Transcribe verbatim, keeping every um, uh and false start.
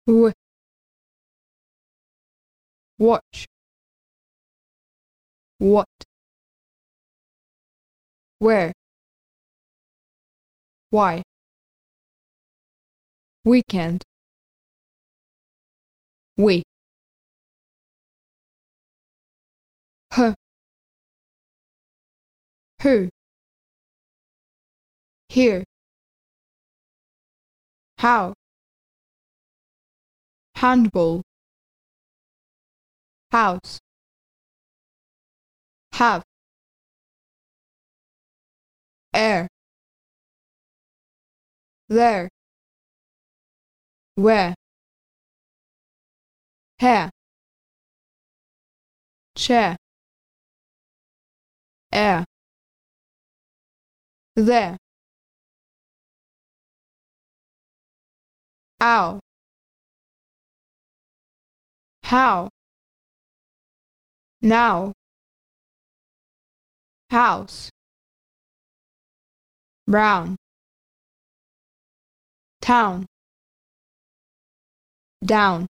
w watch, what, where, why, weekend, we, h, who, here, how, handball, house, have, air, there, where, hair, chair, air, there, ow, how, now, house, brown, town, down.